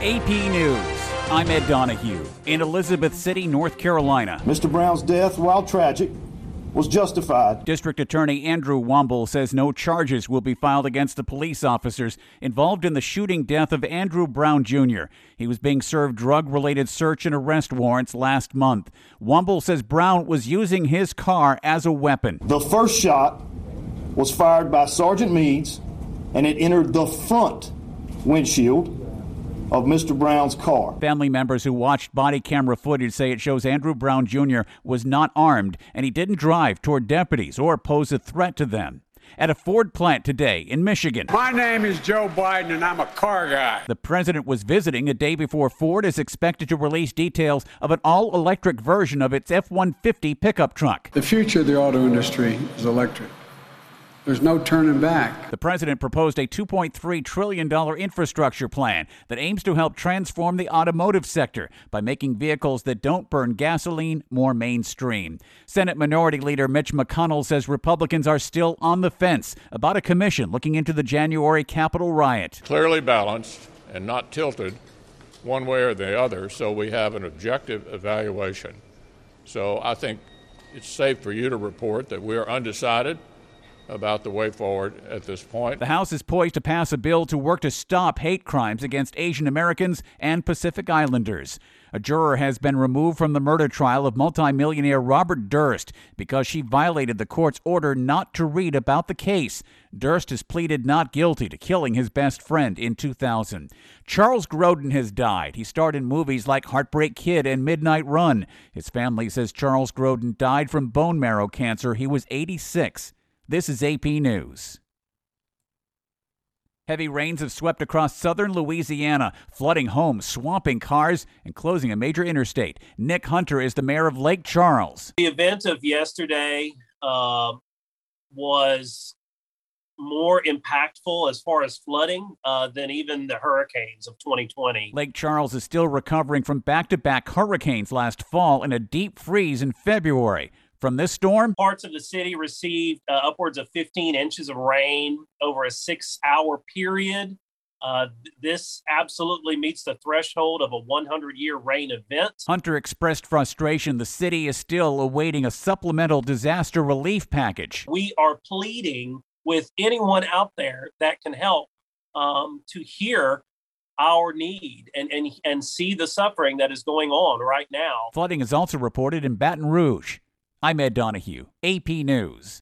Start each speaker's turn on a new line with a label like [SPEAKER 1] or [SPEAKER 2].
[SPEAKER 1] AP News. I'm Ed Donahue in Elizabeth City, North Carolina.
[SPEAKER 2] Mr. Brown's death, while tragic, was justified.
[SPEAKER 1] District Attorney Andrew Womble says no charges will be filed against the police officers involved in the shooting death of Andrew Brown Jr. He was being served drug-related search and arrest warrants last month. Womble says Brown was using his car as a weapon.
[SPEAKER 2] The first shot was fired by Sergeant Meads, and it entered the front windshield of Mr. Brown's car.
[SPEAKER 1] Family members who watched body camera footage say it shows Andrew Brown Jr. was not armed and he didn't drive toward deputies or pose a threat to them. At a Ford plant today in Michigan.
[SPEAKER 3] My name is Joe Biden and I'm a car guy.
[SPEAKER 1] The president was visiting a day before Ford is expected to release details of an all-electric version of its F-150 pickup truck.
[SPEAKER 3] The future of the auto industry is electric. There's no turning back.
[SPEAKER 1] The president proposed a $2.3 trillion infrastructure plan that aims to help transform the automotive sector by making vehicles that don't burn gasoline more mainstream. Senate Minority Leader Mitch McConnell says Republicans are still on the fence about a commission looking into the January Capitol riot.
[SPEAKER 4] Clearly balanced and not tilted one way or the other, so we have an objective evaluation. So I think it's safe for you to report that we are undecided about the way forward at this point.
[SPEAKER 1] The House is poised to pass a bill to work to stop hate crimes against Asian Americans and Pacific Islanders. A juror has been removed from the murder trial of multimillionaire Robert Durst because she violated the court's order not to read about the case. Durst has pleaded not guilty to killing his best friend in 2000. Charles Grodin has died. He starred in movies like Heartbreak Kid and Midnight Run. His family says Charles Grodin died from bone marrow cancer. He was 86. This is AP News. Heavy rains have swept across southern Louisiana, flooding homes, swamping cars, and closing a major interstate. Nick Hunter is the mayor of Lake Charles.
[SPEAKER 5] The event of yesterday was more impactful as far as flooding than even the hurricanes of 2020.
[SPEAKER 1] Lake Charles is still recovering from back-to-back hurricanes last fall and a deep freeze in February. From this storm,
[SPEAKER 5] parts of the city received upwards of 15 inches of rain over a 6-hour period. This absolutely meets the threshold of a 100-year rain event.
[SPEAKER 1] Hunter expressed frustration. The city is still awaiting a supplemental disaster relief package.
[SPEAKER 5] We are pleading with anyone out there that can help to hear our need and see the suffering that is going on right now.
[SPEAKER 1] Flooding is also reported in Baton Rouge. I'm Ed Donahue, AP News.